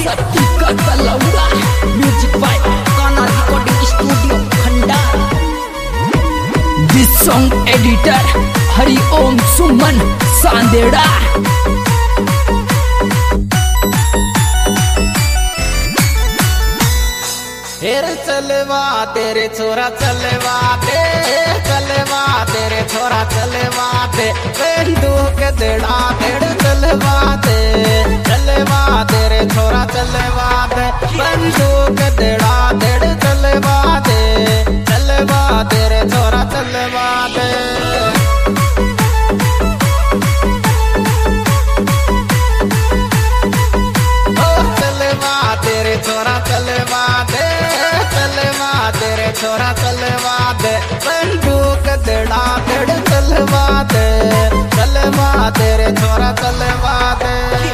सती का तलौड़ा म्यूजिक बाय काना recording studio Khanda. This song editor Hari Om Suman सांदेड़ा। चलवा तेरे छोरा चलवा दे, चलवा तेरे छोरा चलवा दे, बंदूक देड़ा देड़ चलवा दे, चलवा तेरे छोरा चलवा दे, बंदूक देड़ा देड़ चलवा दे, चलवा तेरे छोरा चलवा दे। तेरे छोरा चलवा दे, चलवा तेरे छोरा चलवा दे, बंदूक देड़ा देड़ चलवा दे, चलवा तेरे छोरा चलवा दे।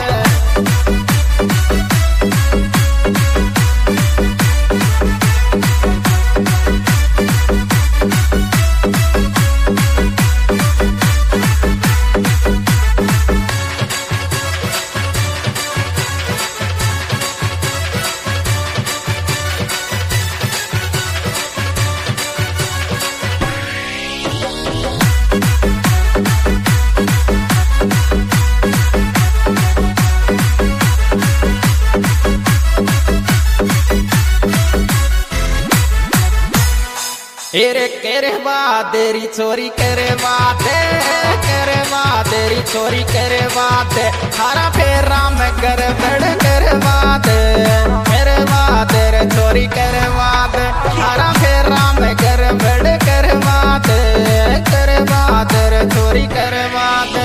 केरवा तेरी छोरी केरवा दे, केरवा तेरी छोरी केरवा दे, हरा फेरा में कर बड़ करवा दे, केरवा तेरे छोरी करवा दे, हरा फेरा में कर बड़ करवा दे, करवा तेरे छोरी करवा दे।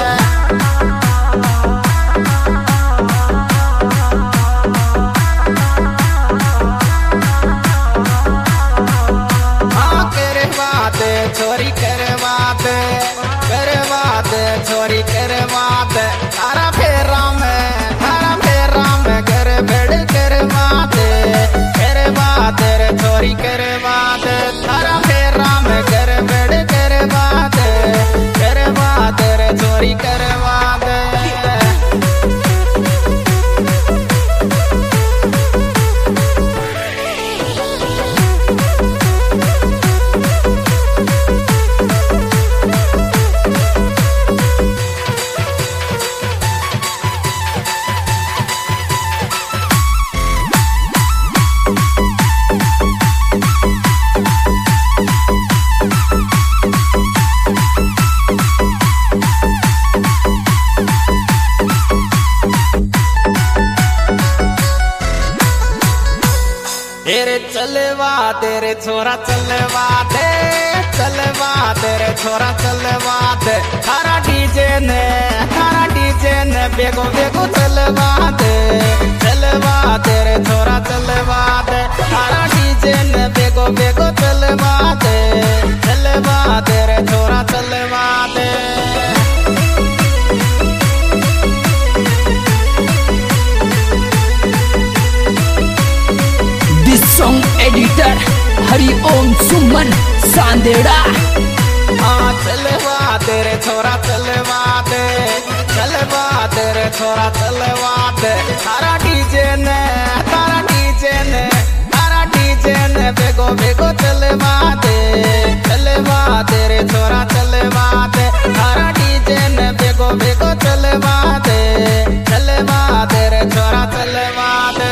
छोरी करवा दे, करवा दे छोरी करवा दे, तारा फेरा में कर बड़ करवा दे, करवा तेरे छोरी करवा दे, तारा फेरा में कर बड़ करवा दे, करवा तेरे छोरी करवा दे। चलवा तेरे छोरा चलवा दे, चलवा तेरे छोरा चलवा दे, थारा डीजे ने बेगो बेगो चलवा दे, चलवा तेरे छोरा चलवा दे, थारा डीजे ने बेगो बेगो चलवा दे, चलवा तेरे छोरा चलवा दे। सॉन्ग एडिटर हरि ओम सुमन सांदेड़ा। चलवा तेरे छोरा चलवा दे, चलवा तेरे छोरा चलवा दे, तारा डीजे ने बेगो बेगो चलवा दे, चलवा तेरे छोरा चलवा दे, तारा डीजे ने बेगो बेगो चलवा दे, चलवा तेरे छोरा चलवा दे।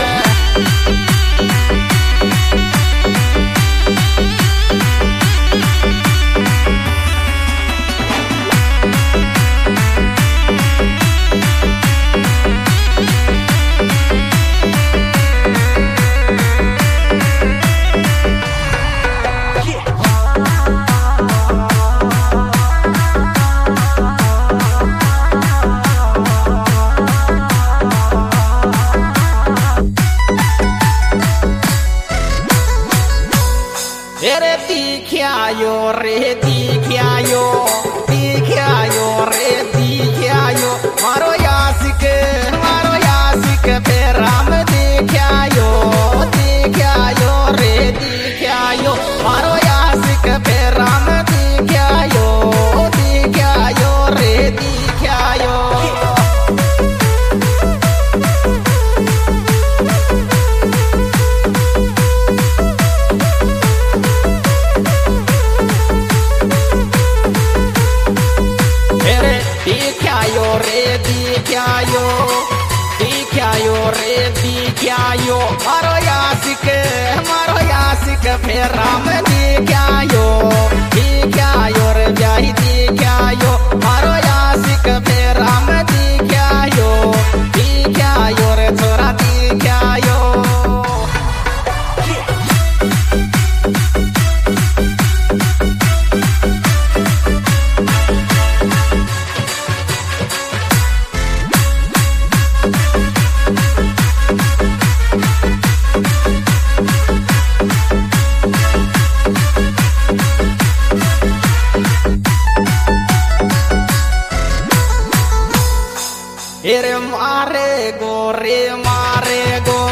दिखियायो रे दिखियायो, मारो यासिक फेरा में दिखियायो, दिखियायो रे दिखियायो, मारो यासिक फेरा में दिखियायो, दिखियायो रे दिखियायो। मारो यासिक फेरा में दिखायो रे ब्याही दिखायो मारो यासिक फेरा में दिखायो रे छोरा दिखायो। रे मारे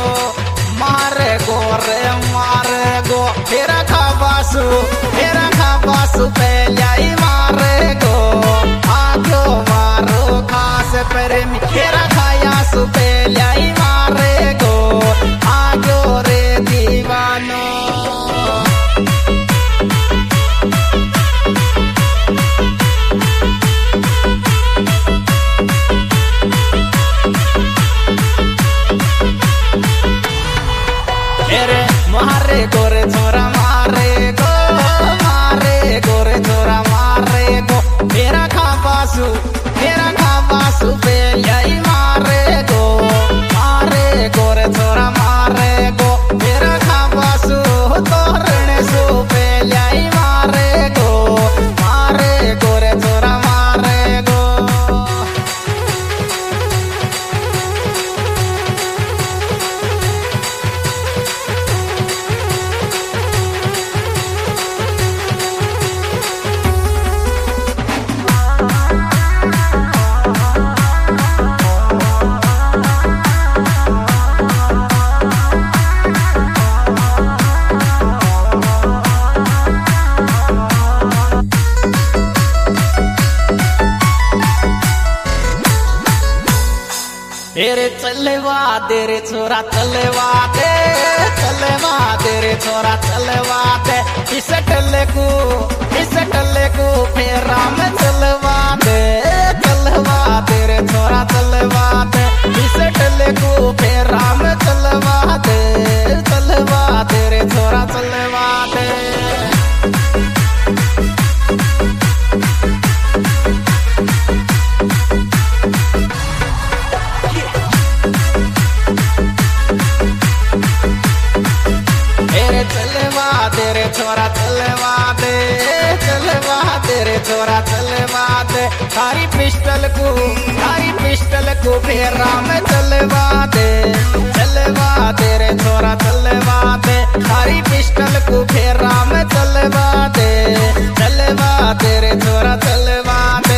गो तेरा खाबासु पहले मारे गो आजो मारो खास प्रेमी तेरा खायासु पहले मारे गो आजो रे दीवानो। मारे गोरे छोरा मारे गोरे छोरा मारे गो तेरा खाबासु पहले मारे गोरे छोरा मारे गो तेरा खाबासु तोरने सु पहले मारे गोरे छोरा मारे गो। चलवा दे रे छोरा चलवा दे रे छोरा चलवा दे इस टल्ले को फेरा में चलवा दे रे छोरा चलवा दे इस टल्ले को फेरा में चलवा दे रे छोरा चलवा दे। छोरा चलवा दे रे छोरा चलवा दे थारी पिस्टल को फेरा में चलवा दे रे छोरा चलवा दे थारी पिस्टल को फेरा में चलवा दे रे छोरा चलवा दे।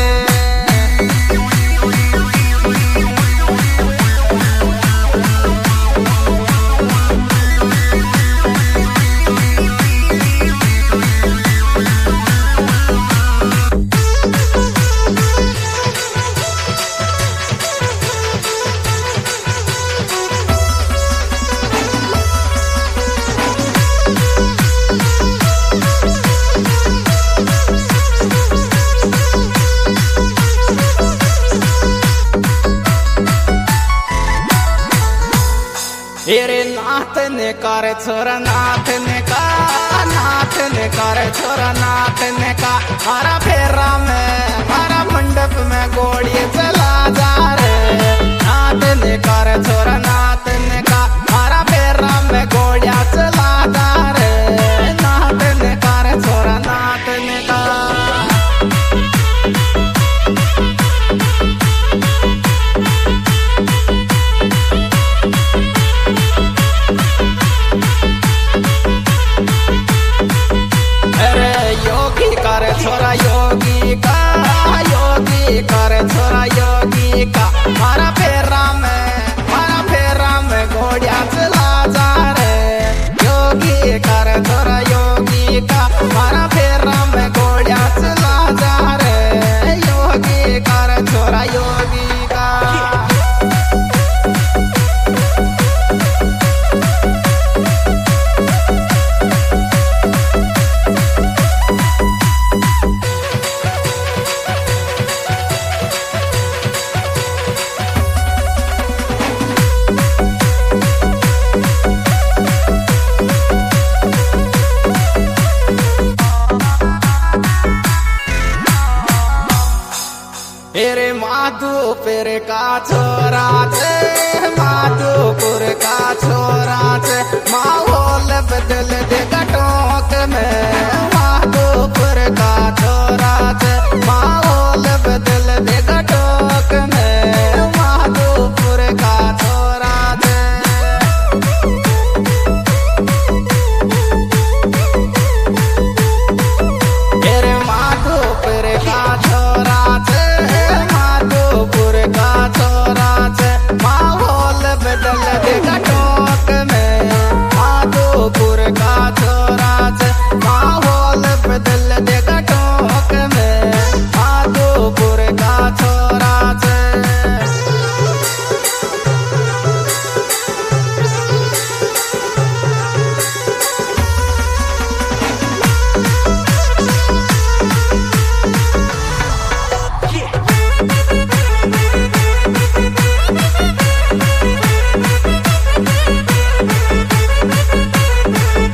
रे नाथ ने कर छोरा नाथ ने कर छोरा नाथ ने का मारा फेरा में मारा मंडप में गोड़ी चला जा रे नाथ ने कर छोरा नाथ ने का मारा फेरा में गोड़िया चला जा रे नाथ ने कर छोरा नाथ ने का। छोरा योगी का मारा फेरा में तेरे का छोरा